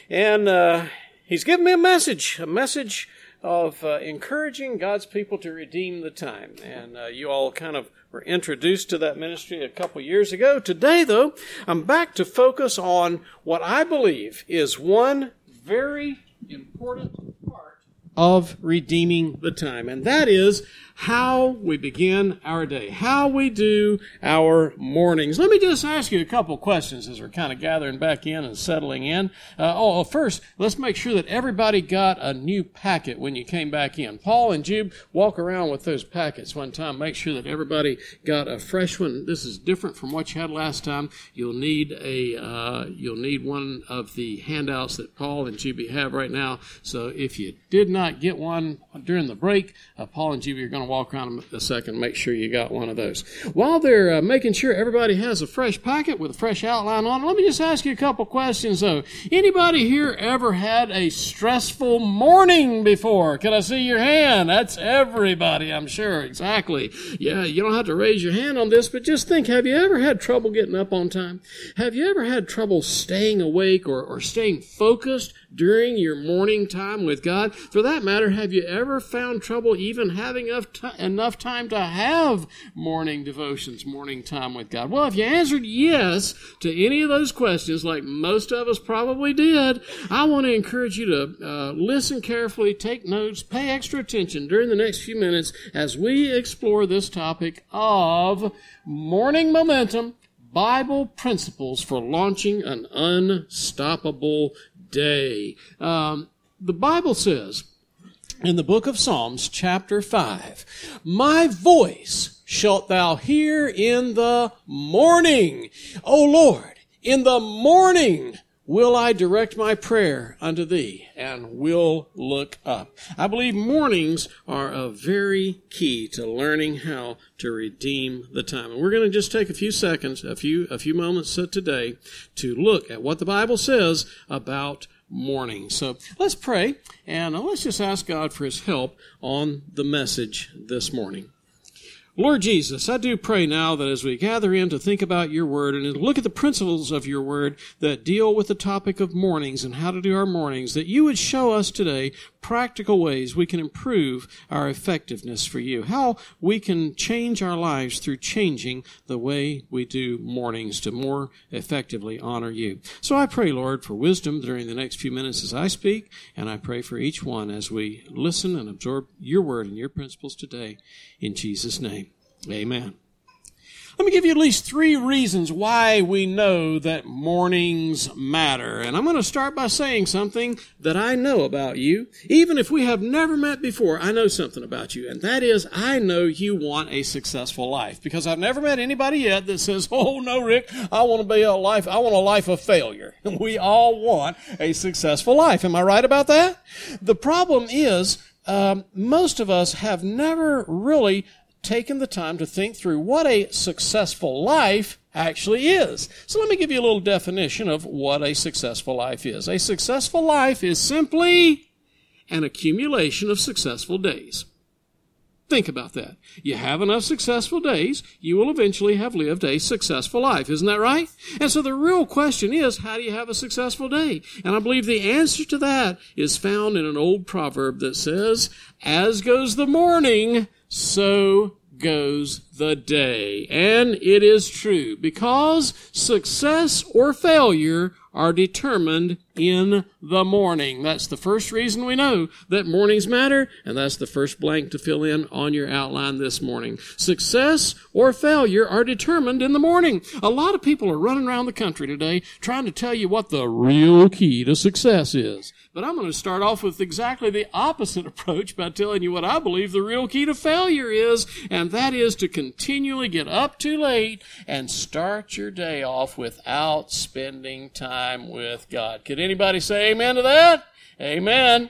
And he's given me a message of encouraging God's people to redeem the time. And you all kind of were introduced to that ministry a couple years ago. Today, though, I'm back to focus on what I believe is one very important part of redeeming the time, and that is how we begin our day, how we do our mornings. Let me just ask you a couple questions as we're kind of gathering back in and settling in. First, let's make sure that everybody got a new packet when you came back in. Paul and Jude, walk around with those packets one time. Make sure that everybody got a fresh one. This is different from what you had last time. You'll need one of the handouts that Paul and Jude have right now. So if you did not get one during the break, Paul and Jude are going to walk around a second, make sure you got one of those. While they're making sure everybody has a fresh packet with a fresh outline on it, let me just ask you a couple questions, though. Anybody here ever had a stressful morning before? Can I see your hand? That's everybody, I'm sure. Exactly. Yeah, you don't have to raise your hand on this, but just think, have you ever had trouble getting up on time? Have you ever had trouble staying awake or staying focused during your morning time with God? For that matter, have you ever found trouble even having enough time to have morning devotions, morning time with God? Well, if you answered yes to any of those questions, like most of us probably did, I want to encourage you to listen carefully, take notes, pay extra attention during the next few minutes as we explore this topic of morning momentum, Bible principles for launching an unstoppable day. The Bible says in the book of Psalms, chapter 5, "My voice shalt thou hear in the morning. O Lord, in the morning will I direct my prayer unto thee, and will look up." I believe mornings are a very key to learning how to redeem the time. And we're going to just take a few seconds, a few moments today to look at what the Bible says about morning. So let's pray, and let's just ask God for His help on the message this morning. Lord Jesus, I do pray now that as we gather in to think about your word and to look at the principles of your word that deal with the topic of mornings and how to do our mornings, that you would show us today practical ways we can improve our effectiveness for you, how we can change our lives through changing the way we do mornings to more effectively honor you. So I pray, Lord, for wisdom during the next few minutes as I speak, and I pray for each one as we listen and absorb your word and your principles today. In Jesus' name, amen. Let me give you at least 3 reasons why we know that mornings matter. And I'm going to start by saying something that I know about you. Even if we have never met before, I know something about you. And that is, I know you want a successful life. Because I've never met anybody yet that says, "Oh, no, Rick, I want a life of failure." We all want a successful life. Am I right about that? The problem is, most of us have never really taken the time to think through what a successful life actually is. So let me give you a little definition of what a successful life is. A successful life is simply an accumulation of successful days. Think about that. You have enough successful days, you will eventually have lived a successful life. Isn't that right? And so the real question is, how do you have a successful day? And I believe the answer to that is found in an old proverb that says, "As goes the morning, so goes the day." And it is true, because success or failure are determined in the morning. That's the first reason we know that mornings matter, and that's the first blank to fill in on your outline this morning. Success or failure are determined in the morning. A lot of people are running around the country today trying to tell you what the real key to success is. But I'm going to start off with exactly the opposite approach by telling you what I believe the real key to failure is, and that is to continually get up too late and start your day off without spending time with God. Could anybody say amen to that? Amen.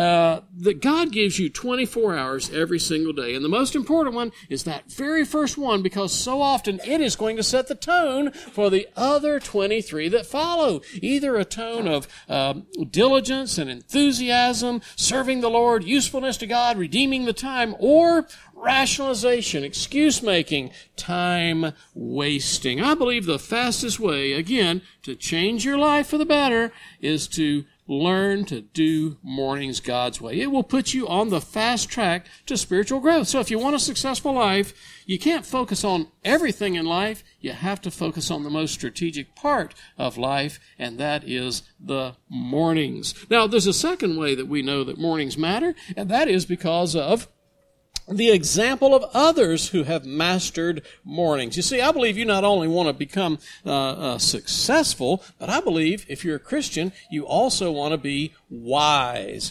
That God gives you 24 hours every single day. And the most important one is that very first one, because so often it is going to set the tone for the other 23 that follow. Either a tone of diligence and enthusiasm, serving the Lord, usefulness to God, redeeming the time, or rationalization, excuse-making, time wasting. I believe the fastest way, again, to change your life for the better is to learn to do mornings God's way. It will put you on the fast track to spiritual growth. So if you want a successful life, you can't focus on everything in life. You have to focus on the most strategic part of life, and that is the mornings. Now, there's a second way that we know that mornings matter, and that is because of the example of others who have mastered mornings. You see, I believe you not only want to become successful, but I believe if you're a Christian, you also want to be wise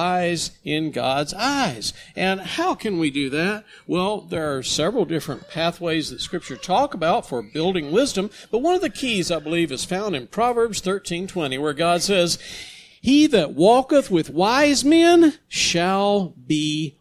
in God's eyes. And how can we do that? Well, there are several different pathways that Scripture talk about for building wisdom, but one of the keys, I believe, is found in Proverbs 13:20, where God says, "He that walketh with wise men shall be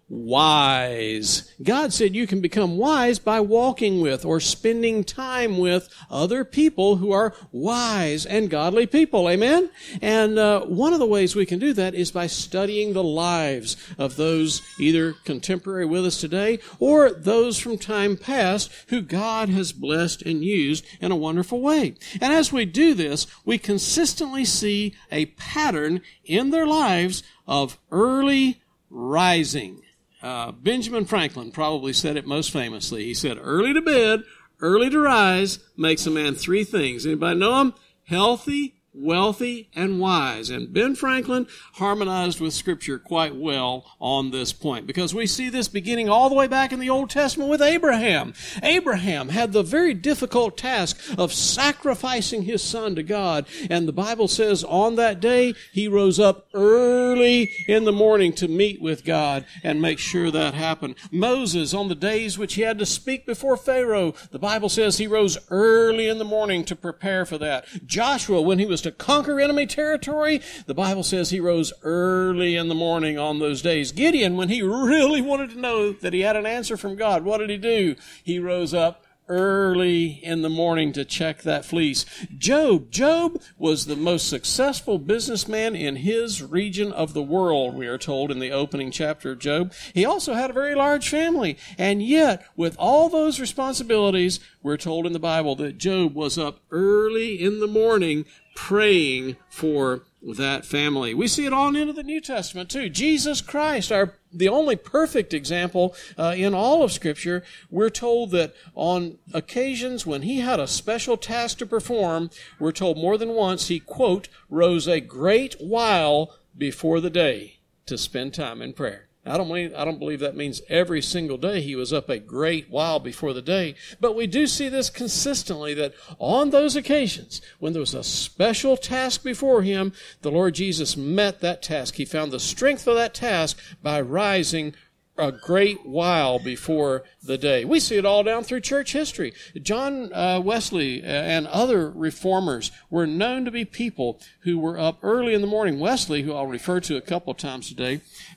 wise." God said you can become wise by walking with or spending time with other people who are wise and godly people. Amen? And one of the ways we can do that is by studying the lives of those either contemporary with us today or those from time past who God has blessed and used in a wonderful way. And as we do this, we consistently see a pattern in their lives of early rising. Benjamin Franklin probably said it most famously. He said, "Early to bed, early to rise makes a man three things." Anybody know them? Healthy, wealthy, and wise. And Ben Franklin harmonized with Scripture quite well on this point, because we see this beginning all the way back in the Old Testament with Abraham. Abraham had the very difficult task of sacrificing his son to God, and the Bible says on that day he rose up early in the morning to meet with God and make sure that happened. Moses, on the days which he had to speak before Pharaoh, the Bible says he rose early in the morning to prepare for that. Joshua, when he was to conquer enemy territory, the Bible says he rose early in the morning on those days. Gideon, when he really wanted to know that he had an answer from God, what did he do? He rose up early in the morning to check that fleece. Job was the most successful businessman in his region of the world, we are told in the opening chapter of Job. He also had a very large family, and yet with all those responsibilities, we're told in the Bible that Job was up early in the morning praying for that family. We see it all into the New Testament too. Jesus Christ, the only perfect example in all of Scripture, we're told that on occasions when he had a special task to perform, we're told more than once he, quote, rose a great while before the day to spend time in prayer. I don't believe that means every single day he was up a great while before the day, but we do see this consistently, that on those occasions when there was a special task before him, the Lord Jesus met that task. He found the strength for that task by rising a great while before the day. We see it all down through church history. John Wesley and other reformers were known to be people who were up early in the morning. Wesley, who I'll refer to a couple of times today,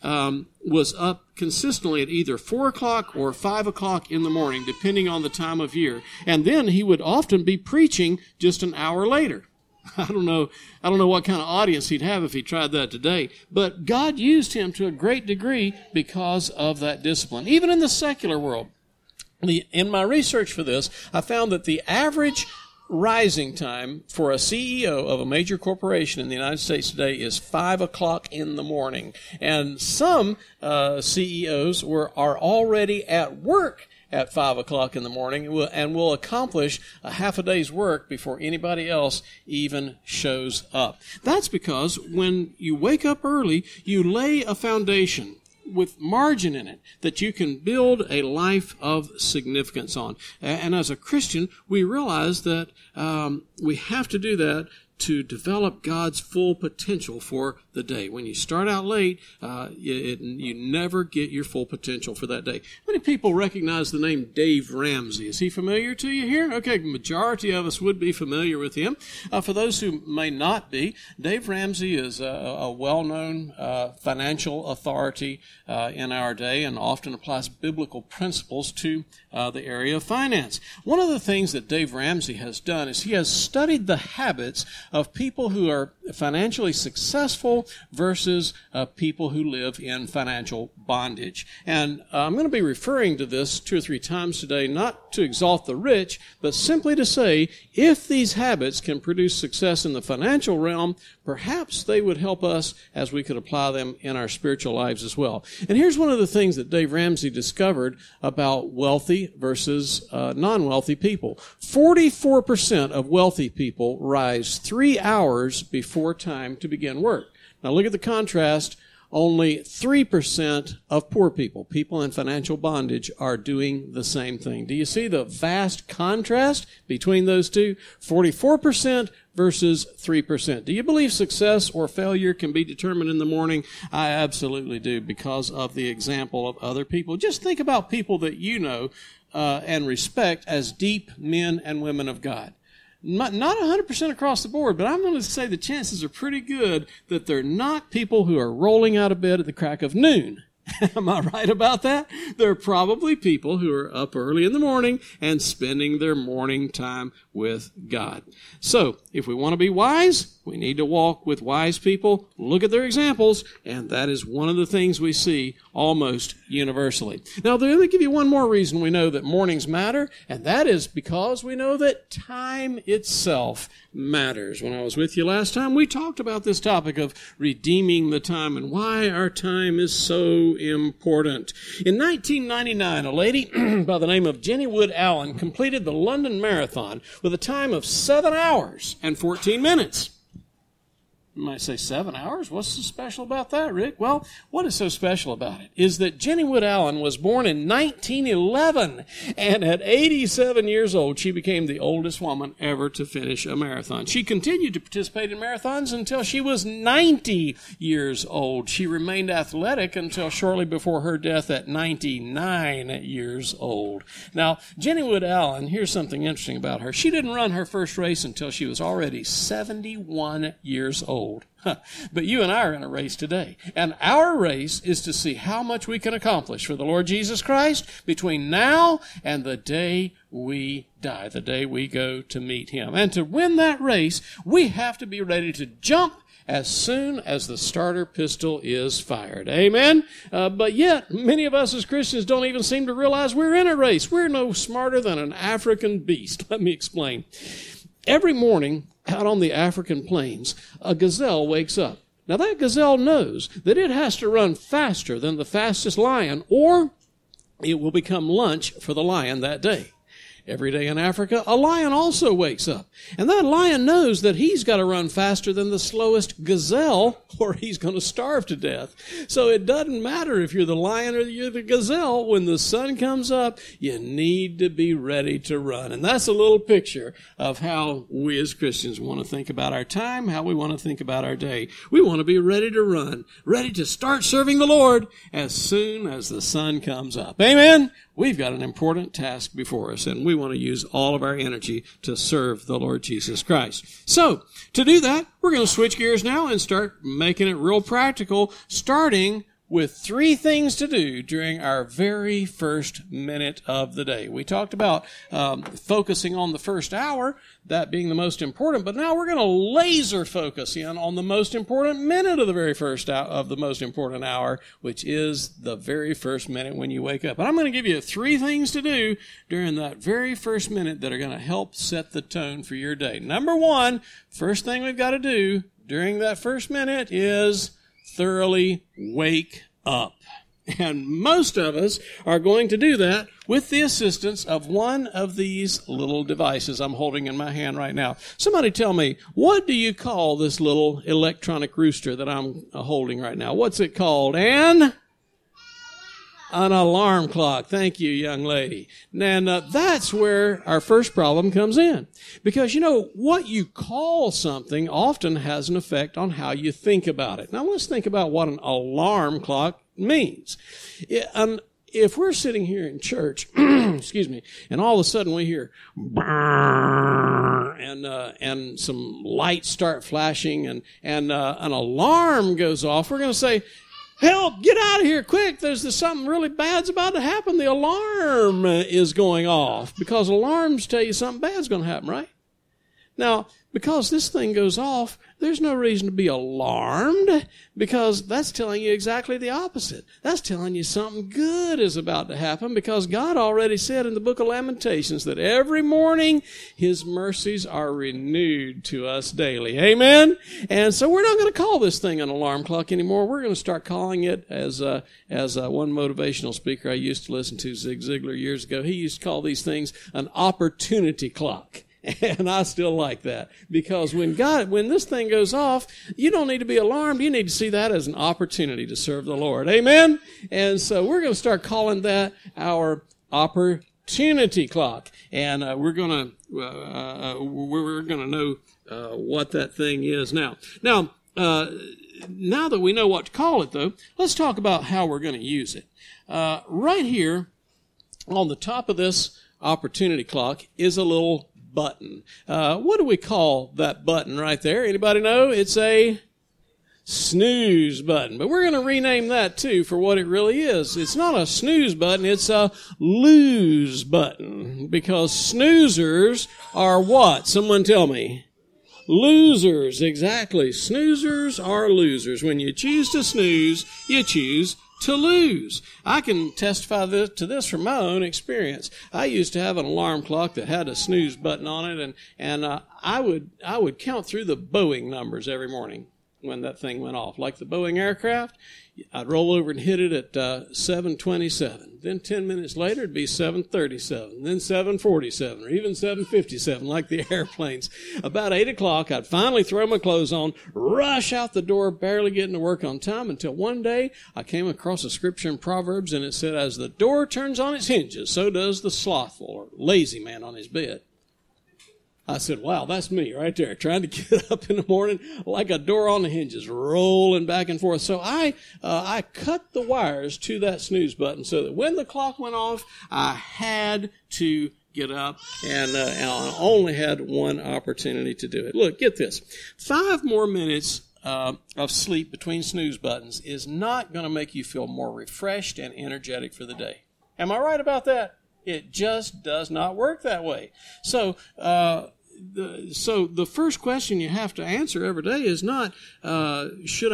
was up consistently at either 4 o'clock or 5 o'clock in the morning, depending on the time of year. And then he would often be preaching just an hour later. I don't know what kind of audience he'd have if he tried that today, but God used him to a great degree because of that discipline. Even in the secular world, in my research for this, I found that the average rising time for a CEO of a major corporation in the United States today is 5 o'clock in the morning. And some CEOs are already at work at 5 o'clock in the morning and will accomplish a half a day's work before anybody else even shows up. That's because when you wake up early, you lay a foundation with margin in it that you can build a life of significance on. And as a Christian, we realize that we have to do that to develop God's full potential for the day. When you start out late, you never get your full potential for that day. How many people recognize the name Dave Ramsey? Is he familiar to you here? Okay, majority of us would be familiar with him. For those who may not be, Dave Ramsey is a well-known financial authority in our day and often applies biblical principles to the area of finance. One of the things that Dave Ramsey has done is he has studied the habits of people who are financially successful versus people who live in financial bondage. And I'm going to be referring to this 2 or 3 times today, not to exalt the rich, but simply to say, if these habits can produce success in the financial realm, perhaps they would help us as we could apply them in our spiritual lives as well. And here's one of the things that Dave Ramsey discovered about wealthy versus non-wealthy people. 44% of wealthy people rise 3 hours before time to begin work. Now look at the contrast. Only 3% of poor people, people in financial bondage, are doing the same thing. Do you see the vast contrast between those two? 44% versus 3%. Do you believe success or failure can be determined in the morning? I absolutely do, because of the example of other people. Just think about people that you know and respect as deep men and women of God. Not 100% across the board, but I'm going to say the chances are pretty good that they're not people who are rolling out of bed at the crack of noon. Am I right about that? They're probably people who are up early in the morning and spending their morning time with God. So, if we want to be wise, we need to walk with wise people, look at their examples, and that is one of the things we see almost universally. Now, let me give you one more reason we know that mornings matter, and that is because we know that time itself matters. When I was with you last time, we talked about this topic of redeeming the time and why our time is so important. In 1999, a lady by the name of Jenny Wood Allen completed the London Marathon with a time of 7 hours and 14 minutes. You might say, 7 hours? What's so special about that, Rick? Well, what is so special about it is that Jenny Wood Allen was born in 1911, and at 87 years old, she became the oldest woman ever to finish a marathon. She continued to participate in marathons until she was 90 years old. She remained athletic until shortly before her death at 99 years old. Now, Jenny Wood Allen, here's something interesting about her. She didn't run her first race until she was already 71 years old. But you and I are in a race today. And our race is to see how much we can accomplish for the Lord Jesus Christ between now and the day we die, the day we go to meet Him. And to win that race, we have to be ready to jump as soon as the starter pistol is fired. Amen? But yet, many of us as Christians don't even seem to realize we're in a race. We're no smarter than an African beast. Let me explain. Every morning, out on the African plains, a gazelle wakes up. Now that gazelle knows that it has to run faster than the fastest lion, or it will become lunch for the lion that day. Every day in Africa, a lion also wakes up. And that lion knows that he's got to run faster than the slowest gazelle, or he's going to starve to death. So it doesn't matter if you're the lion or you're the gazelle. When the sun comes up, you need to be ready to run. And that's a little picture of how we as Christians want to think about our time, how we want to think about our day. We want to be ready to run, ready to start serving the Lord as soon as the sun comes up. Amen? We've got an important task before us, and we want to use all of our energy to serve the Lord Jesus Christ. So, to do that, we're going to switch gears now and start making it real practical, starting with 3 things to do during our very first minute of the day. We talked about focusing on the first hour, that being the most important, but now we're going to laser focus in on the most important minute of the very first hour of the most important hour, which is the very first minute when you wake up. And I'm going to give you 3 things to do during that very first minute that are going to help set the tone for your day. Number 1, first thing we've got to do during that first minute is thoroughly wake up. And most of us are going to do that with the assistance of one of these little devices I'm holding in my hand right now. Somebody tell me, what do you call this little electronic rooster that I'm holding right now? What's it called? An alarm clock. Thank you, young lady. And that's where our first problem comes in. Because, you know, what you call something often has an effect on how you think about it. Now, let's think about what an alarm clock means. If we're sitting here in church, excuse me, and all of a sudden we hear and some lights start flashing and an alarm goes off, we're going to say, help, get out of here, quick, there's something really bad's about to happen. The alarm is going off, because alarms tell you something bad's going to happen, right? Now, because this thing goes off, there's no reason to be alarmed, because that's telling you exactly the opposite. That's telling you something good is about to happen, because God already said in the book of Lamentations that every morning His mercies are renewed to us daily. Amen? And so we're not going to call this thing an alarm clock anymore. We're going to start calling it, as one motivational speaker I used to listen to, Zig Ziglar, years ago, he used to call these things an opportunity clock. And I still like that, because when this thing goes off, you don't need to be alarmed. You need to see that as an opportunity to serve the Lord. Amen? And so we're going to start calling that our opportunity clock. And we're going to know what that thing is now. Now that we know what to call it, though, let's talk about how we're going to use it. Right here on the top of this opportunity clock is a little button. What do we call that button right there? Anybody know? It's a snooze button. But we're going to rename that too for what it really is. It's not a snooze button, it's a lose button. Because snoozers are what? Someone tell me. Losers, exactly. Snoozers are losers. When you choose to snooze, you choose to lose. I can testify to this from my own experience. I used to have an alarm clock that had a snooze button on it, and I would count through the Boeing numbers every morning when that thing went off. Like the Boeing aircraft, I'd roll over and hit it at 7:27. Then 10 minutes later, it'd be 7:37. Then 7:47, or even 7:57, like the airplanes. About 8 o'clock, I'd finally throw my clothes on, rush out the door, barely getting to work on time, until one day I came across a scripture in Proverbs, and it said, as the door turns on its hinges, so does the slothful or lazy man on his bed. I said, wow, that's me right there, trying to get up in the morning like a door on the hinges, rolling back and forth. So I cut the wires to that snooze button so that when the clock went off, I had to get up, and I only had one opportunity to do it. Look, get this. 5 more minutes of sleep between snooze buttons is not going to make you feel more refreshed and energetic for the day. Am I right about that? It just does not work that way. So the first question you have to answer every day is not should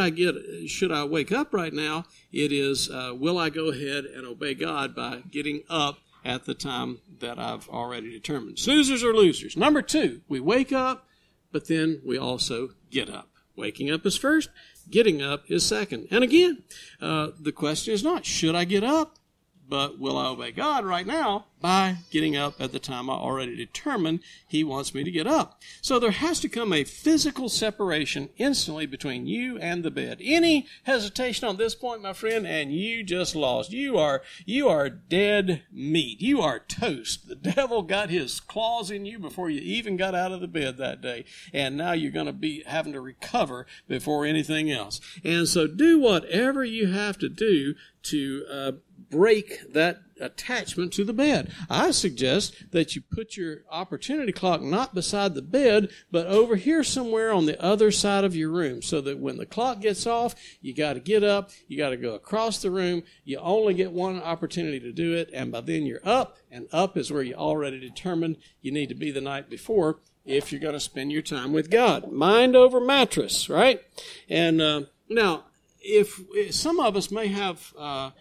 I wake up right now? It is will I go ahead and obey God by getting up at the time that I've already determined. Snoozers or losers. Number 2, we wake up, but then we also get up. Waking up is first, getting up is second. And again, the question is not should I get up, but will I obey God right now by getting up at the time I already determined He wants me to get up? So there has to come a physical separation instantly between you and the bed. Any hesitation on this point, my friend, and you just lost. You are dead meat. You are toast. The devil got his claws in you before you even got out of the bed that day, and now you're going to be having to recover before anything else. And so do whatever you have to do to break that attachment to the bed. I suggest that you put your opportunity clock not beside the bed, but over here somewhere on the other side of your room, so that when the clock gets off, you got to get up, you got to go across the room. You only get one opportunity to do it, and by then you're up, and up is where you already determined you need to be the night before if you're going to spend your time with God. Mind over mattress, right? And now, if some of us may have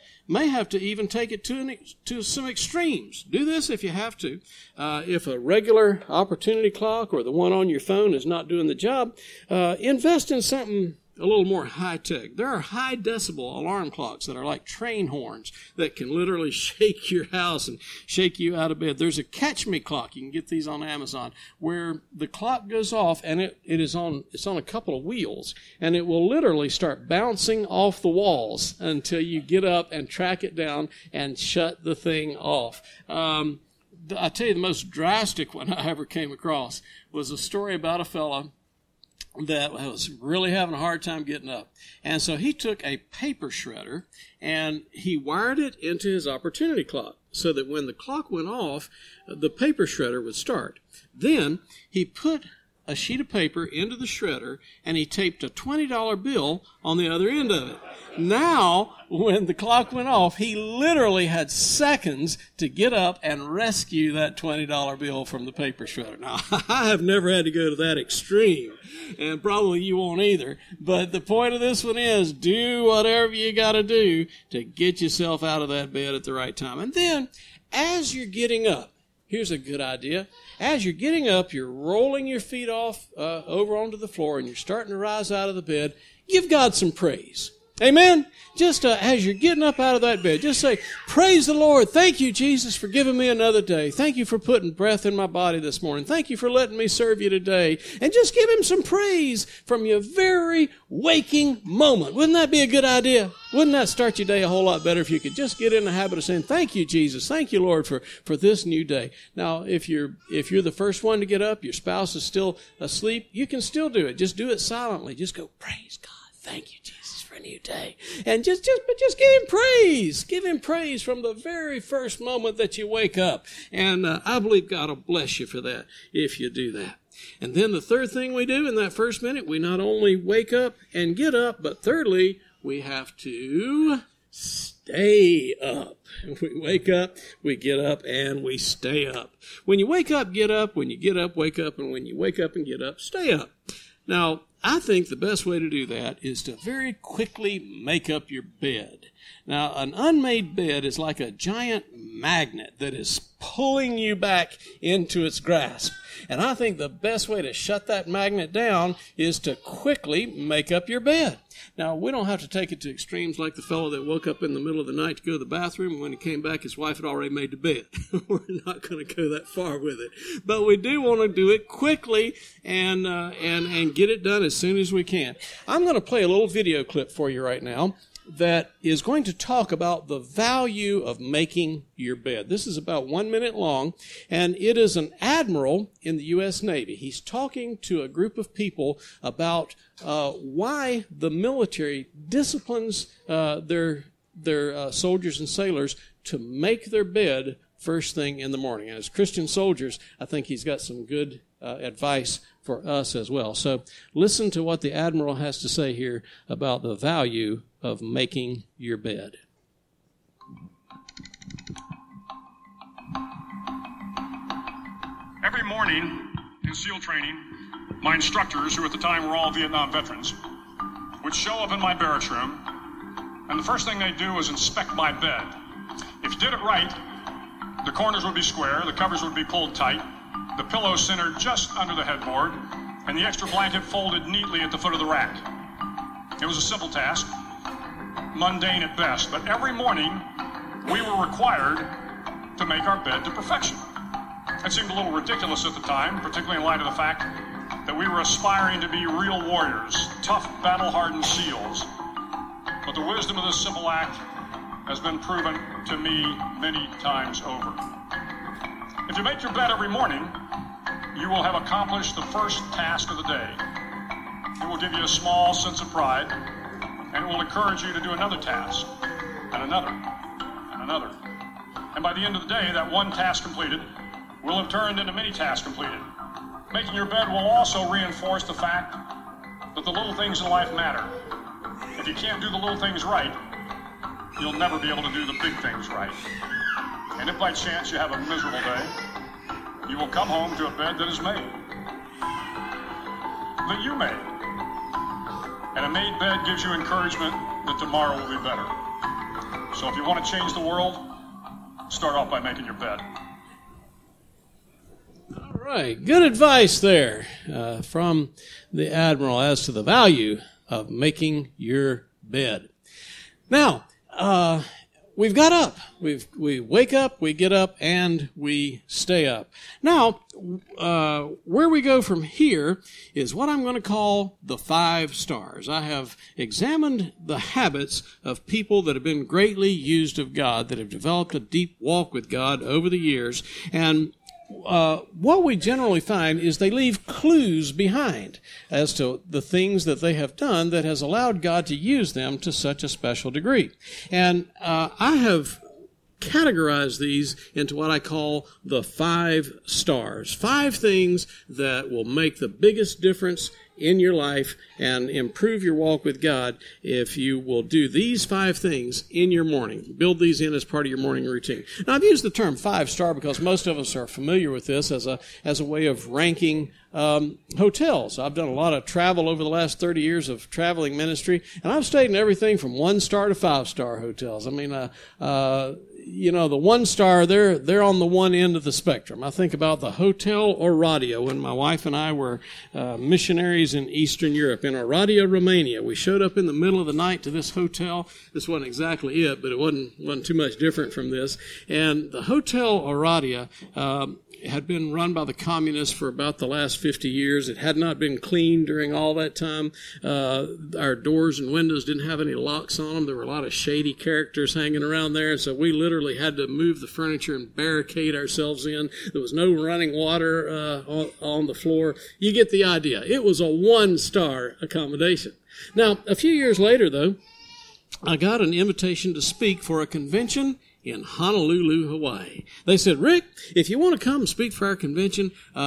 to even take it to some extremes. Do this if you have to. If a regular opportunity clock or the one on your phone is not doing the job, invest in something a little more high-tech. There are high-decibel alarm clocks that are like train horns that can literally shake your house and shake you out of bed. There's a Catch Me clock. You can get these on Amazon, where the clock goes off and it's on a couple of wheels, and it will literally start bouncing off the walls until you get up and track it down and shut the thing off. I tell you, the most drastic one I ever came across was a story about a fellow that was really having a hard time getting up. And so he took a paper shredder and he wired it into his opportunity clock so that when the clock went off, the paper shredder would start. Then he put a sheet of paper into the shredder, and he taped a $20 bill on the other end of it. Now, when the clock went off, he literally had seconds to get up and rescue that $20 bill from the paper shredder. Now, I have never had to go to that extreme, and probably you won't either. But the point of this one is, do whatever you got to do to get yourself out of that bed at the right time. And then, as you're getting up, here's a good idea. As you're getting up, you're rolling your feet off over onto the floor, and you're starting to rise out of the bed. Give God some praise. Amen? Just as you're getting up out of that bed, just say, praise the Lord. Thank you, Jesus, for giving me another day. Thank you for putting breath in my body this morning. Thank you for letting me serve you today. And just give him some praise from your very waking moment. Wouldn't that be a good idea? Wouldn't that start your day a whole lot better if you could just get in the habit of saying, thank you, Jesus. Thank you, Lord, for this new day. Now, if you're the first one to get up, your spouse is still asleep, you can still do it. Just do it silently. Just go, praise God. Thank you, Jesus, for a new day. And just give him praise. Give him praise from the very first moment that you wake up. And I believe God will bless you for that if you do that. And then the third thing we do in that first minute, we not only wake up and get up, but thirdly, we have to stay up. We wake up, we get up, and we stay up. When you wake up, get up. When you get up, wake up. And when you wake up and get up, stay up. Now, I think the best way to do that is to very quickly make up your bed. Now, an unmade bed is like a giant magnet that is pulling you back into its grasp. And I think the best way to shut that magnet down is to quickly make up your bed. Now, we don't have to take it to extremes like the fellow that woke up in the middle of the night to go to the bathroom, and when he came back, his wife had already made the bed. We're not going to go that far with it. But we do want to do it quickly and get it done as soon as we can. I'm going to play a little video clip for you right now that is going to talk about the value of making your bed. This is about 1 minute long, and it is an admiral in the U.S. Navy. He's talking to a group of people about why the military disciplines their soldiers and sailors to make their bed first thing in the morning. And as Christian soldiers, I think he's got some good advice for us as well. So listen to what the admiral has to say here about the value of making your bed. Every morning in SEAL training, my instructors, who at the time were all Vietnam veterans, would show up in my barracks room, and the first thing they'd do was inspect my bed. If you did it right, the corners would be square, the covers would be pulled tight, the pillow centered just under the headboard, and the extra blanket folded neatly at the foot of the rack. It was a simple task, mundane at best, but every morning we were required to make our bed to perfection. It seemed a little ridiculous at the time, particularly in light of the fact that we were aspiring to be real warriors, tough, battle-hardened SEALs. But the wisdom of this simple act has been proven to me many times over. If you make your bed every morning, you will have accomplished the first task of the day. It will give you a small sense of pride, and it will encourage you to do another task, and another, and another. And by the end of the day, that one task completed will have turned into many tasks completed. Making your bed will also reinforce the fact that the little things in life matter. If you can't do the little things right, you'll never be able to do the big things right. And if by chance you have a miserable day, you will come home to a bed that is made, that you made. And a made bed gives you encouragement that tomorrow will be better. So if you want to change the world, start off by making your bed. All right, good advice there from the Admiral as to the value of making your bed. Now, we've got up. We wake up, we get up, and we stay up. Now, where we go from here is what I'm going to call the 5 stars. I have examined the habits of people that have been greatly used of God, that have developed a deep walk with God over the years, and what we generally find is they leave clues behind as to the things that they have done that has allowed God to use them to such a special degree. And I have categorize these into what I call the 5 stars. 5 things that will make the biggest difference in your life and improve your walk with God if you will do these 5 things in your morning. Build these in as part of your morning routine. Now, I've used the term 5-star because most of us are familiar with this as a way of ranking hotels. I've done a lot of travel over the last 30 years of traveling ministry, and I've stayed in everything from 1-star to 5-star hotels. I mean, the 1-star, they're on the one end of the spectrum. I think about the Hotel Oradea when my wife and I were missionaries in Eastern Europe, in Oradea, Romania. We showed up in the middle of the night to this hotel. This wasn't exactly it, but it wasn't too much different from this. And the Hotel Oradea had been run by the communists for about the last 50 years. It had not been cleaned during all that time. Our doors and windows didn't have any locks on them. There were a lot of shady characters hanging around there, so we literally had to move the furniture and barricade ourselves in. There was no running water on the floor. You get the idea. It was a 1-star accommodation. Now, a few years later, though, I got an invitation to speak for a convention in Honolulu, Hawaii. They said, Rick, if you want to come and speak for our convention,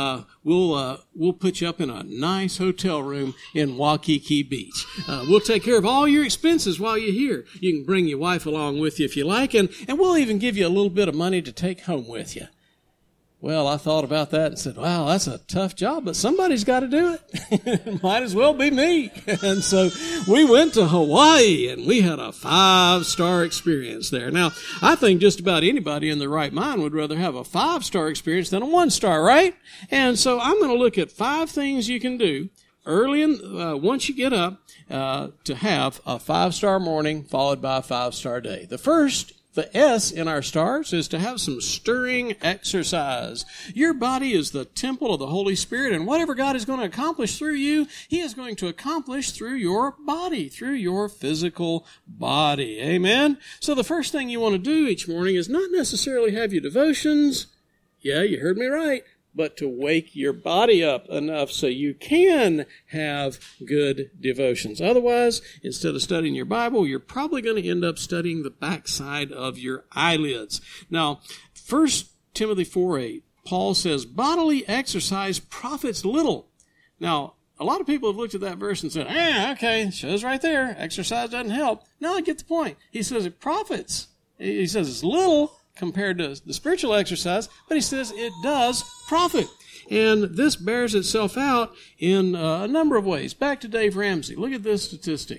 we'll put you up in a nice hotel room in Waikiki Beach. We'll take care of all your expenses while you're here. You can bring your wife along with you if you like, and we'll even give you a little bit of money to take home with you. Well, I thought about that and said, wow, that's a tough job, but somebody's got to do it. Might as well be me. And so we went to Hawaii, and we had a 5-star experience there. Now, I think just about anybody in their right mind would rather have a 5-star experience than a 1-star, right? And so I'm going to look at 5 things you can do early once you get up to have a 5-star morning followed by a 5-star day. The S in our stars is to have some stirring exercise. Your body is the temple of the Holy Spirit, and whatever God is going to accomplish through you, He is going to accomplish through your body, through your physical body. Amen? So the first thing you want to do each morning is not necessarily have your devotions. Yeah, you heard me right. But to wake your body up enough so you can have good devotions. Otherwise, instead of studying your Bible, you're probably going to end up studying the backside of your eyelids. Now, 1 Timothy 4:8, Paul says, bodily exercise profits little. Now, a lot of people have looked at that verse and said, okay, it shows right there, exercise doesn't help. No, I get the point. He says it profits. He says it's little compared to the spiritual exercise, but he says it does profit. And this bears itself out in a number of ways. Back to Dave Ramsey. Look at this statistic.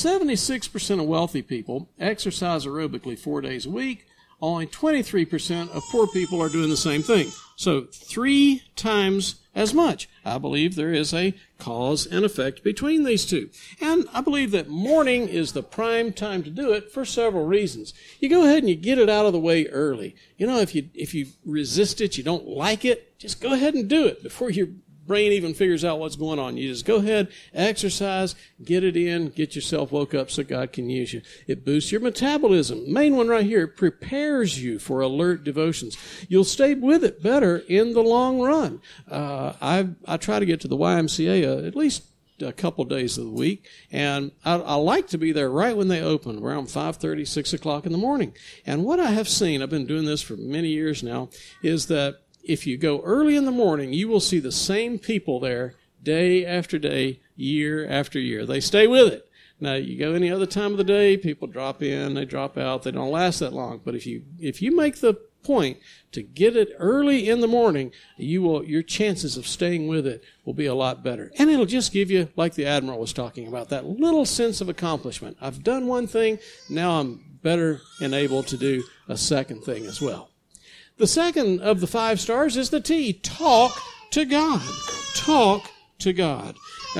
76% of wealthy people exercise aerobically 4 days a week. Only 23% of poor people are doing the same thing. So 3 times as much. I believe there is a cause and effect between these two. And I believe that morning is the prime time to do it for several reasons. You go ahead and you get it out of the way early. You know, if you resist it, you don't like it, just go ahead and do it before your brain even figures out what's going on. You just go ahead, exercise, get it in, get yourself woke up so God can use you. It boosts your metabolism. Main one right here, it prepares you for alert devotions. You'll stay with it better in the long run. I try to get to the YMCA at least a couple days of the week, and I like to be there right when they open, around 5:30, 6 o'clock in the morning. And what I have seen, I've been doing this for many years now, is that if you go early in the morning, you will see the same people there day after day, year after year. They stay with it. Now, you go any other time of the day, people drop in, they drop out, they don't last that long. But if you make the point to get it early in the morning, your chances of staying with it will be a lot better. And it'll just give you, like the Admiral was talking about, that little sense of accomplishment. I've done one thing, now I'm better and able to do a second thing as well. The second of the 5 stars is the T. Talk to God. Talk to God.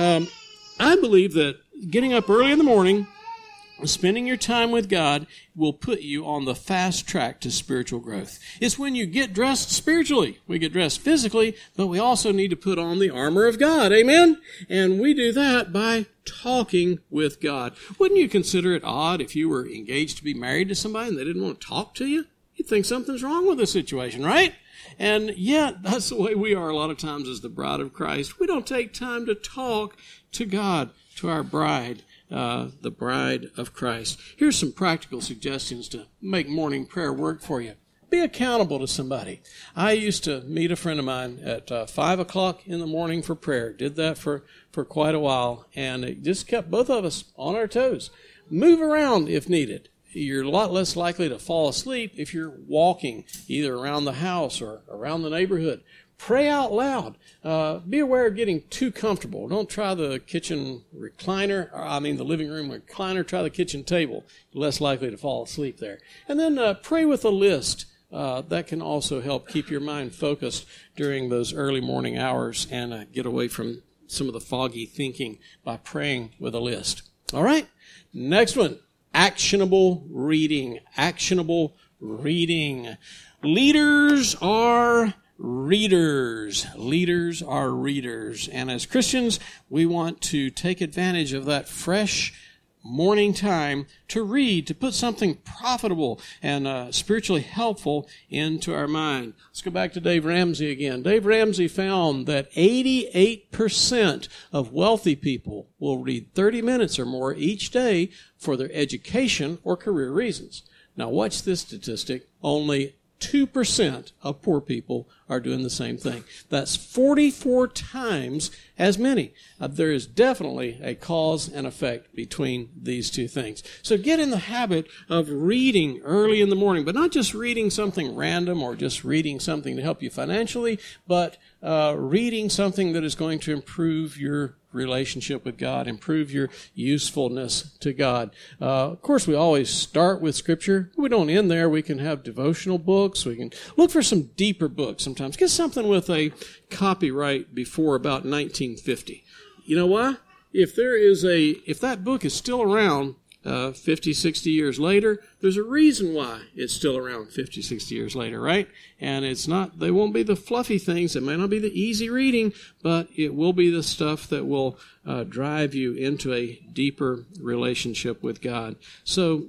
I believe that getting up early in the morning, spending your time with God, will put you on the fast track to spiritual growth. It's when you get dressed spiritually. We get dressed physically, but we also need to put on the armor of God. Amen? And we do that by talking with God. Wouldn't you consider it odd if you were engaged to be married to somebody and they didn't want to talk to you? You'd think something's wrong with the situation, right? And yet, that's the way we are a lot of times as the bride of Christ. We don't take time to talk to God. to our bride, the bride of Christ. Here's some practical suggestions to make morning prayer work for you. Be accountable to somebody. I used to meet a friend of mine at 5 o'clock in the morning for prayer. Did that for quite a while, and it just kept both of us on our toes. Move around if needed. You're a lot less likely to fall asleep if you're walking either around the house or around the neighborhood. Pray out loud. Be aware of getting too comfortable. Don't try the kitchen recliner, the living room recliner. Try the kitchen table. You're less likely to fall asleep there. And then pray with a list. That can also help keep your mind focused during those early morning hours and get away from some of the foggy thinking by praying with a list. All right? Next one, actionable reading. Actionable reading. Leaders are readers. Leaders are readers. And as Christians, we want to take advantage of that fresh morning time to read, to put something profitable and spiritually helpful into our mind. Let's go back to Dave Ramsey again. Dave Ramsey found that 88% of wealthy people will read 30 minutes or more each day for their education or career reasons. Now watch this statistic. Only 2% of poor people are doing the same thing. That's 44 times as many. There is definitely a cause and effect between these two things. So get in the habit of reading early in the morning, but not just reading something random or just reading something to help you financially, but reading something that is going to improve your relationship with God, improve your usefulness to God. Of course, we always start with Scripture. We don't end there. We can have devotional books. We can look for some deeper books sometimes. Get something with a copyright before about 1950. You know why? If that book is still around 50, 60 years later, there's a reason why it's still around 50, 60 years later, right? And they won't be the fluffy things. It may not be the easy reading, but it will be the stuff that will drive you into a deeper relationship with God. So,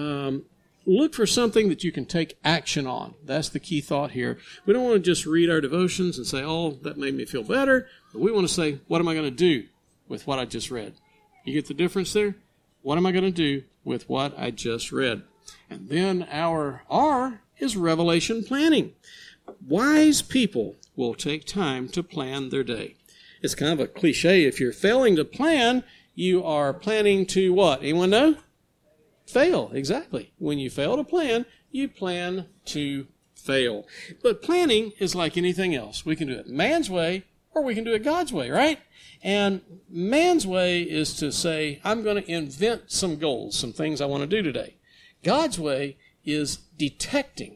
look for something that you can take action on. That's the key thought here. We don't want to just read our devotions and say, oh, that made me feel better. But we want to say, what am I going to do with what I just read? You get the difference there? What am I going to do with what I just read? And then our R is revelation planning. Wise people will take time to plan their day. It's kind of a cliche. If you're failing to plan, you are planning to what? Anyone know? Fail. Exactly. When you fail to plan, you plan to fail. But planning is like anything else. We can do it man's way or we can do it God's way, right? And man's way is to say, I'm going to invent some goals, some things I want to do today. God's way is detecting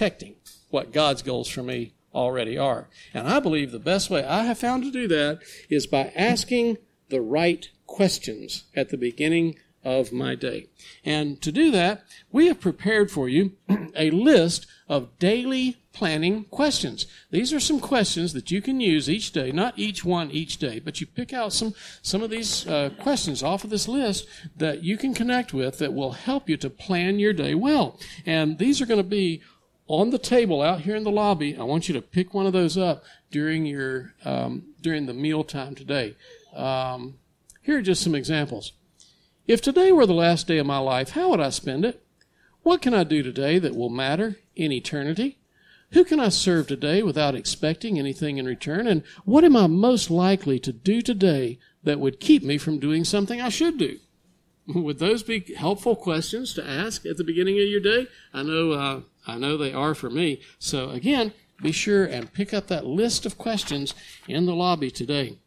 what God's goals for me already are. And I believe the best way I have found to do that is by asking the right questions at the beginning of my day. And to do that, we have prepared for you a list of daily planning questions. These are some questions that you can use each day, not each one each day, but you pick out some of these questions off of this list that you can connect with that will help you to plan your day well. And these are going to be on the table out here in the lobby. I want you to pick one of those up during the meal time today. Here are just some examples. If today were the last day of my life, how would I spend it? What can I do today that will matter in eternity? Who can I serve today without expecting anything in return? And what am I most likely to do today that would keep me from doing something I should do? Would those be helpful questions to ask at the beginning of your day? I know they are for me. So again, be sure and pick up that list of questions in the lobby today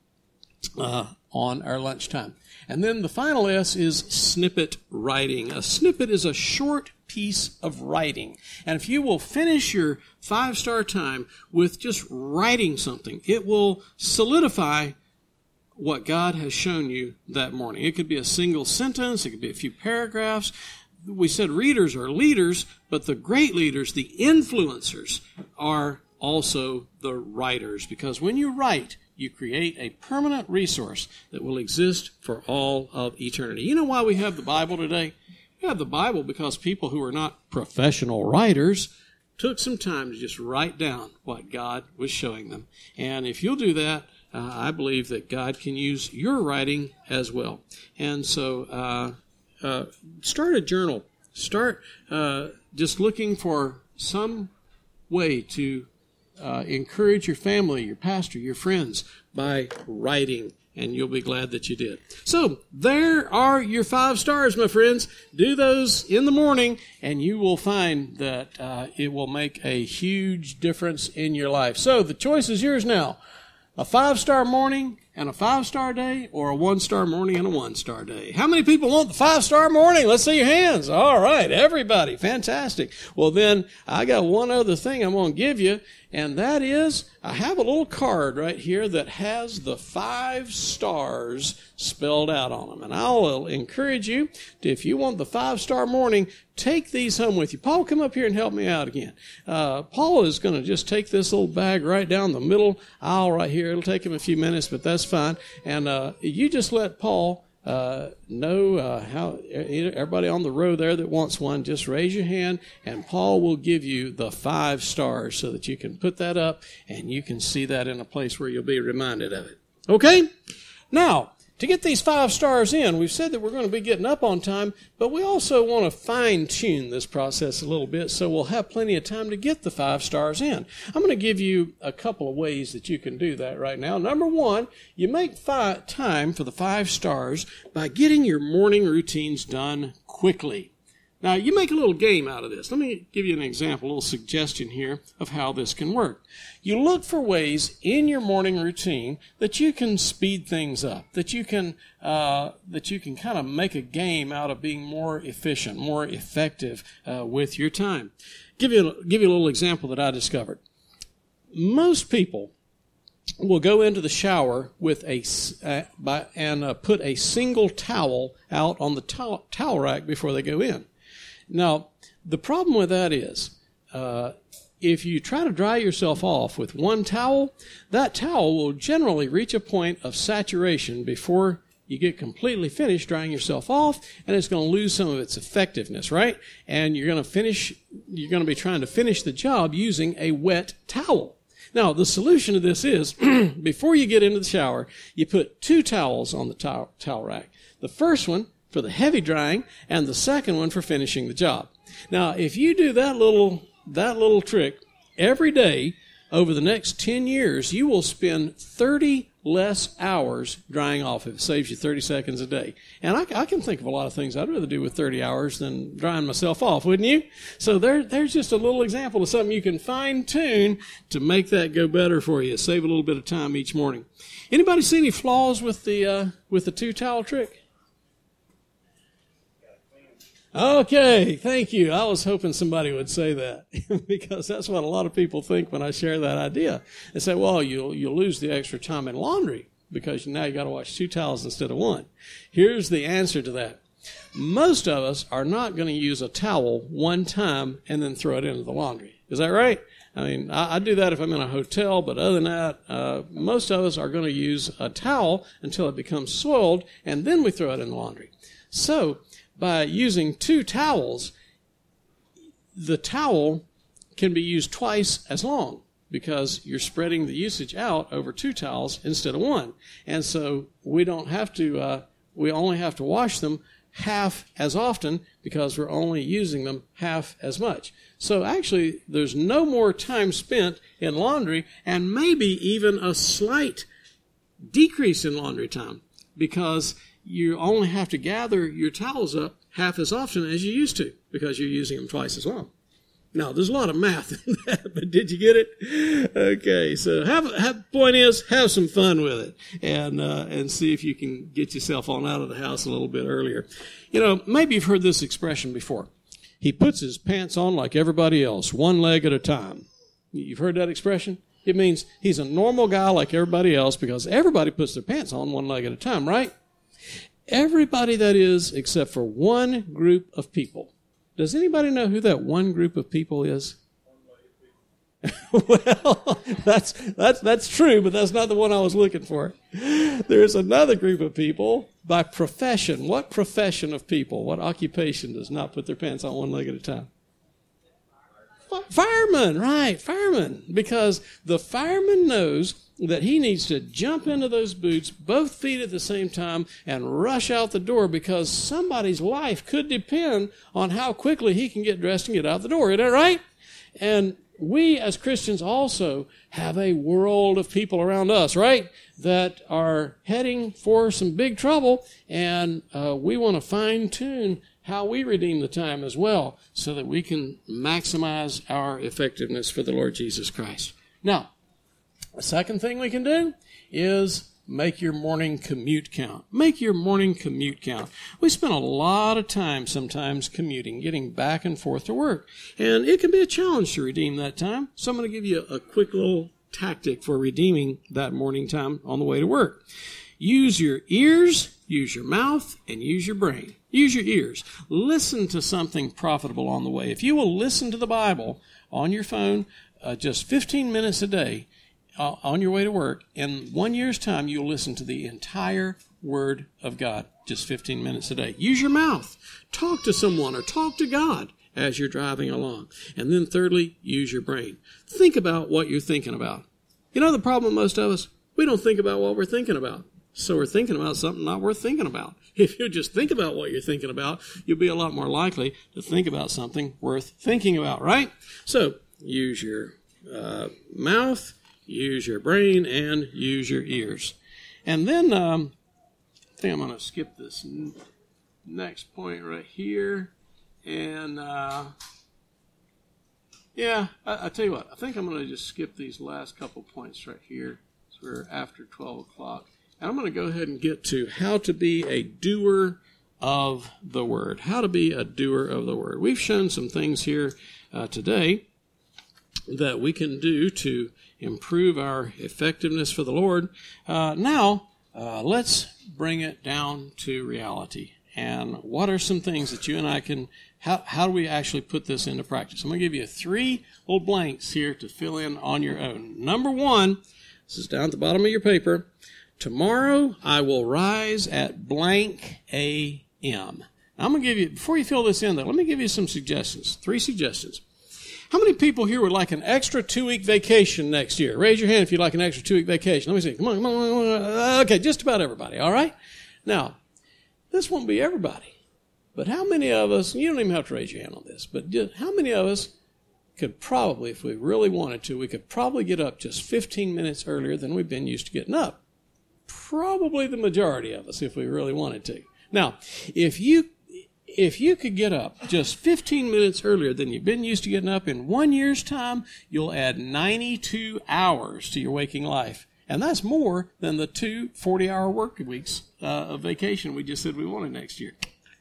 on our lunchtime. And then the final S is snippet writing. A snippet is a short piece of writing. And if you will finish your 5-star time with just writing something, it will solidify what God has shown you that morning. It could be a single sentence. It could be a few paragraphs. We said readers are leaders, but the great leaders, the influencers, are also the writers. Because when you write, you create a permanent resource that will exist for all of eternity. You know why we have the Bible today? We have the Bible because people who are not professional writers took some time to just write down what God was showing them. And if you'll do that, I believe that God can use your writing as well. And so start a journal. Start just looking for some way to encourage your family, your pastor, your friends by writing, and you'll be glad that you did. So there are your 5 stars, my friends. Do those in the morning, and you will find that it will make a huge difference in your life. So the choice is yours now. A 5-star morning and a 5-star day, or a 1-star morning and a 1-star day. How many people want the 5-star morning? Let's see your hands. All right, everybody. Fantastic. Well, then I got one other thing I'm going to give you, and that is I have a little card right here that has the 5 stars spelled out on them. And I'll encourage you to, if you want the 5-star morning, take these home with you. Paul, come up here and help me out again. Paul is going to just take this little bag right down the middle aisle right here. It'll take him a few minutes, but that's fine. And you just let Paul know how everybody on the row there that wants one, just raise your hand, and Paul will give you the 5 stars so that you can put that up and you can see that in a place where you'll be reminded of it. Okay? Now, to get these 5 stars in, we've said that we're going to be getting up on time, but we also want to fine-tune this process a little bit so we'll have plenty of time to get the 5 stars in. I'm going to give you a couple of ways that you can do that right now. Number 1, you make time for the 5 stars by getting your morning routines done quickly. Now, you make a little game out of this. Let me give you an example, a little suggestion here of how this can work. You look for ways in your morning routine that you can speed things up, that you can kind of make a game out of being more efficient, more effective with your time. Give you a little example that I discovered. Most people will go into the shower with put a single towel out on the towel rack before they go in. Now, the problem with that is, if you try to dry yourself off with one towel, that towel will generally reach a point of saturation before you get completely finished drying yourself off, and it's going to lose some of its effectiveness, right? And you're going to be trying to finish the job using a wet towel. Now, the solution to this is, before you get into the shower, you put 2 towels on the towel rack. The first one for the heavy drying, and the second one for finishing the job. Now, if you do that little trick every day over the next 10 years, you will spend 30 less hours drying off. It saves you 30 seconds a day. And I can think of a lot of things I'd rather do with 30 hours than drying myself off, wouldn't you? So there's just a little example of something you can fine-tune to make that go better for you. Save a little bit of time each morning. Anybody see any flaws with the 2-towel trick? Okay, thank you. I was hoping somebody would say that because that's what a lot of people think when I share that idea. They say, well, you'll lose the extra time in laundry because now you got to wash 2 towels instead of 1. Here's the answer to that. Most of us are not going to use a towel one time and then throw it into the laundry. Is that right? I mean, I do that if I'm in a hotel, but other than that, most of us are going to use a towel until it becomes soiled, and then we throw it in the laundry. So, by using 2 towels, the towel can be used twice as long because you're spreading the usage out over 2 towels instead of 1. And so we only have to wash them half as often because we're only using them half as much. So actually, there's no more time spent in laundry and maybe even a slight decrease in laundry time because you only have to gather your towels up half as often as you used to because you're using them twice as long. Now, there's a lot of math in that, but did you get it? Okay, so point is, have some fun with it and see if you can get yourself on out of the house a little bit earlier. You know, maybe you've heard this expression before. He puts his pants on like everybody else, one leg at a time. You've heard that expression? It means he's a normal guy like everybody else because everybody puts their pants on one leg at a time, right? Everybody, that is, except for one group of people. Does anybody know who that one group of people is? Well, that's true, but that's not the one I was looking for. There's another group of people by profession. What profession of people, what occupation does not put their pants on one leg at a time? Fireman, right, fireman. Because the fireman knows that he needs to jump into those boots, both feet at the same time, and rush out the door because somebody's life could depend on how quickly he can get dressed and get out the door. Is that right? And we as Christians also have a world of people around us, right, that are heading for some big trouble, and we want to fine-tune how we redeem the time as well so that we can maximize our effectiveness for the Lord Jesus Christ. Now, the second thing we can do is make your morning commute count. Make your morning commute count. We spend a lot of time sometimes commuting, getting back and forth to work. And it can be a challenge to redeem that time. So I'm going to give you a quick little tactic for redeeming that morning time on the way to work. Use your ears, use your mouth, and use your brain. Use your ears. Listen to something profitable on the way. If you will listen to the Bible on your phone just 15 minutes a day, on your way to work, in 1 year's time, you'll listen to the entire Word of God, just 15 minutes a day. Use your mouth. Talk to someone or talk to God as you're driving along. And then thirdly, use your brain. Think about what you're thinking about. You know the problem with most of us? We don't think about what we're thinking about. So we're thinking about something not worth thinking about. If you just think about what you're thinking about, you'll be a lot more likely to think about something worth thinking about, right? So use your mouth, use your brain, and use your ears. And then I think I'm going to skip this next point right here. And I tell you what, I think I'm going to just skip these last couple points right here. So we're after 12 o'clock. And I'm going to go ahead and get to how to be a doer of the Word. How to be a doer of the Word. We've shown some things here today that we can do to improve our effectiveness for the Lord. Now, let's bring it down to reality. And what are some things that you and I can, how do we actually put this into practice? I'm going to give you 3 little blanks here to fill in on your own. Number 1, this is down at the bottom of your paper. Tomorrow I will rise at blank a.m. Now, I'm going to give you, before you fill this in though, let me give you some suggestions. 3 suggestions. How many people here would like an extra 2-week vacation next year? Raise your hand if you'd like an extra 2-week vacation. Let me see. Come on. Okay, just about everybody, all right? Now, this won't be everybody. But how many of us, you don't even have to raise your hand on this, but just how many of us could probably, if we really wanted to, we could probably get up just 15 minutes earlier than we've been used to getting up? Probably the majority of us, if we really wanted to. Now, if you could get up just 15 minutes earlier than you've been used to getting up, in 1 year's time, you'll add 92 hours to your waking life. And that's more than the 2 40-hour work weeks of vacation we just said we wanted next year.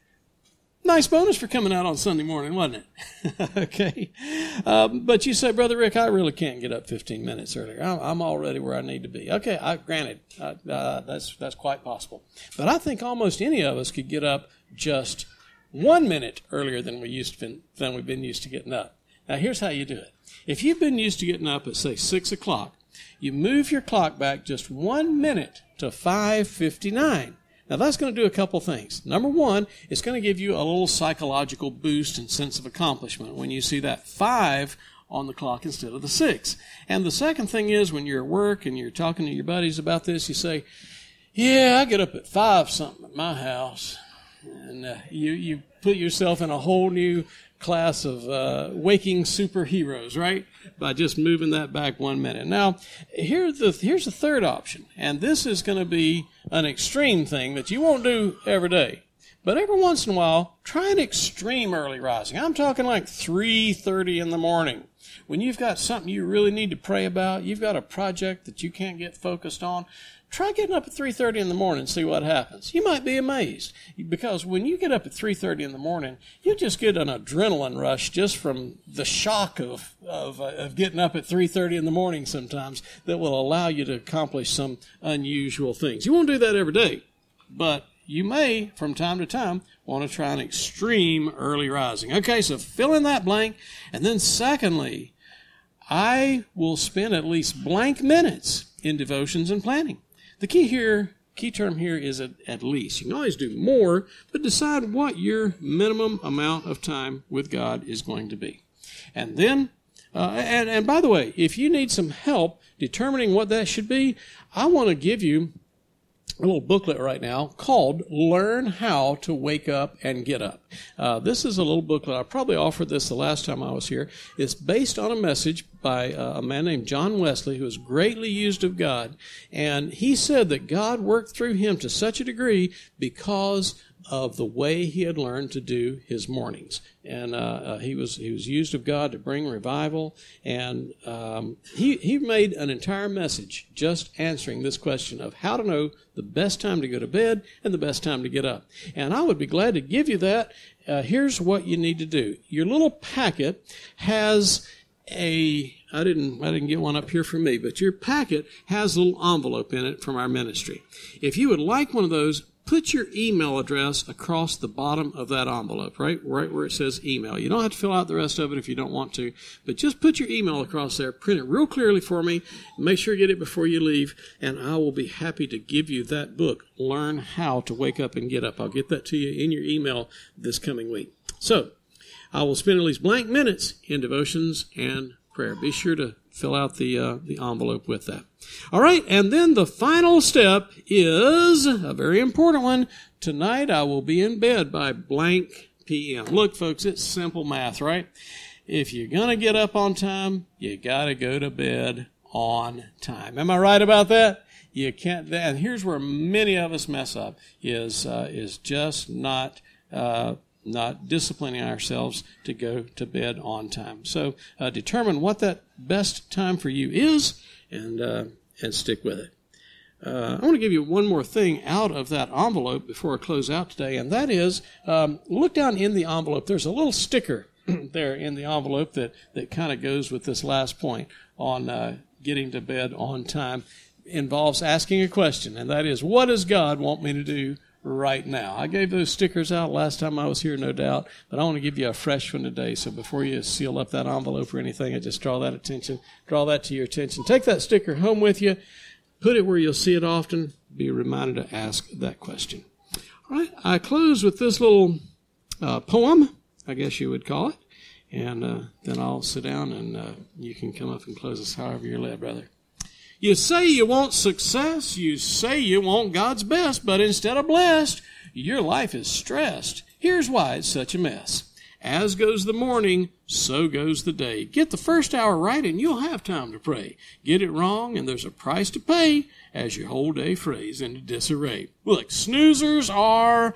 Nice bonus for coming out on Sunday morning, wasn't it? Okay. But you say, Brother Rick, I really can't get up 15 minutes earlier. I'm already where I need to be. Okay, granted, that's quite possible. But I think almost any of us could get up just 1 minute earlier than we've been used to getting up. Now, here's how you do it. If you've been used to getting up at, say, 6 o'clock, you move your clock back just 1 minute to 5:59. Now, that's going to do a couple things. Number 1, it's going to give you a little psychological boost and sense of accomplishment when you see that 5 on the clock instead of the 6. And the second thing is, when you're at work and you're talking to your buddies about this, you say, yeah, I get up at 5-something at my house. And you put yourself in a whole new class of waking superheroes, right? By just moving that back 1 minute. Now, here's the third option, and this is going to be an extreme thing that you won't do every day. But every once in a while, try an extreme early rising. I'm talking like 3:30 in the morning. When you've got something you really need to pray about, you've got a project that you can't get focused on, try getting up at 3:30 in the morning and see what happens. You might be amazed, because when you get up at 3:30 in the morning, you just get an adrenaline rush just from the shock of getting up at 3:30 in the morning sometimes that will allow you to accomplish some unusual things. You won't do that every day, but you may, from time to time, want to try an extreme early rising. Okay, so fill in that blank. And then secondly, I will spend at least blank minutes in devotions and planning. The key term here is at least. You can always do more, but decide what your minimum amount of time with God is going to be. And then And by the way, if you need some help determining what that should be, I want to give you a little booklet right now called Learn How to Wake Up and Get Up. This is a little booklet. I probably offered this the last time I was here. It's based on a message by a man named John Wesley, who was greatly used of God. And he said that God worked through him to such a degree because of the way he had learned to do his mornings. And he was used of God to bring revival. And he made an entire message just answering this question of how to know the best time to go to bed and the best time to get up. And I would be glad to give you that. Here's what you need to do. Your little packet has I didn't get one up here for me, but your packet has a little envelope in it from our ministry. If you would like one of those, put your email address across the bottom of that envelope, right where it says email. You don't have to fill out the rest of it if you don't want to, but just put your email across there, print it real clearly for me, make sure you get it before you leave, and I will be happy to give you that book, Learn How to Wake Up and Get Up. I'll get that to you in your email this coming week. So, I will spend at least blank minutes in devotions and prayer. Be sure to fill out the envelope with that. All right, and then the final step is a very important one. Tonight I will be in bed by blank p.m. Look, folks, it's simple math, right? If you're going to get up on time, you got to go to bed on time. Am I right about that? You can't. And here's where many of us mess up: is just not disciplining ourselves to go to bed on time. So determine what that best time for you is, and stick with it. I want to give you one more thing out of that envelope before I close out today, and that is, look down in the envelope. There's a little sticker there in the envelope that kind of goes with this last point on getting to bed on time. Involves asking a question, and that is, what does God want me to do right now? I gave those stickers out last time I was here, no doubt, but I want to give you a fresh one today. So before you seal up that envelope or anything, I just draw that to your attention. Take that sticker home with you, put it where you'll see it often, be reminded to ask that question. All right, I close with this little poem, I guess you would call it, and then I'll sit down and you can come up and close us however you're led, brother. You say you want success, you say you want God's best, but instead of blessed, your life is stressed. Here's why it's such a mess. As goes the morning, so goes the day. Get the first hour right and you'll have time to pray. Get it wrong and there's a price to pay as your whole day frays into disarray. Look, snoozers are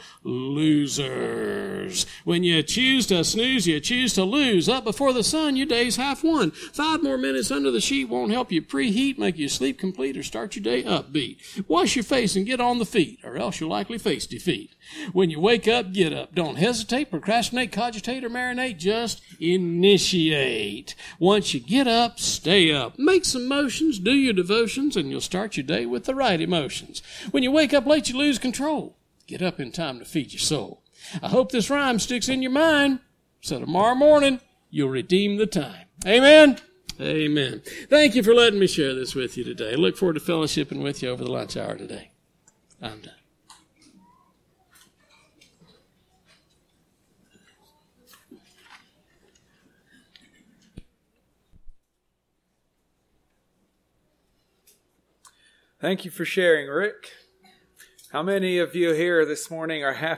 losers. When you choose to snooze, you choose to lose. Up before the sun, your day's half won. 5 more minutes under the sheet won't help you preheat, make you sleep complete, or start your day upbeat. Wash your face and get on the feet, or else you'll likely face defeat. When you wake up, get up. Don't hesitate, procrastinate, cogitate, or marinate. Just initiate. Once you get up, stay up. Make some motions, do your devotions, and you'll start your day with the right emotions. When you wake up late, you lose control. Get up in time to feed your soul. I hope this rhyme sticks in your mind, so tomorrow morning you'll redeem the time. Amen? Amen. Thank you for letting me share this with you today. I look forward to fellowshipping with you over the lunch hour today. I'm done. Thank you for sharing, Rick. How many of you here this morning are happy